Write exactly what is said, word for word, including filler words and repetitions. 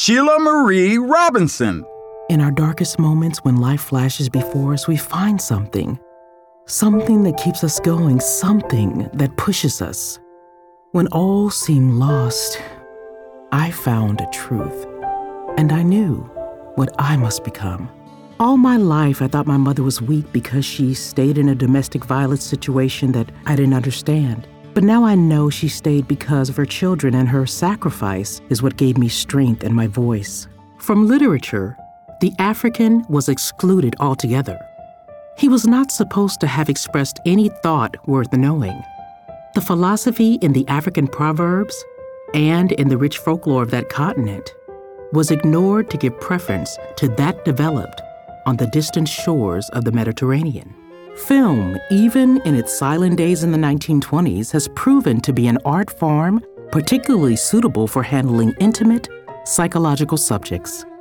Sheila Marie Robinson. In our darkest moments, when life flashes before us, we find something. Something that keeps us going, something that pushes us. When all seemed lost, I found a truth, and I knew what I must become. All my life, I thought my mother was weak because she stayed in a domestic violence situation that I didn't understand. But now I know she stayed because of her children, and her sacrifice is what gave me strength and my voice. From literature, the African was excluded altogether. He was not supposed to have expressed any thought worth knowing. The philosophy in the African proverbs and in the rich folklore of that continent was ignored to give preference to that developed on the distant shores of the Mediterranean. Film, even in its silent days in the nineteen twenties, has proven to be an art form particularly suitable for handling intimate, psychological subjects.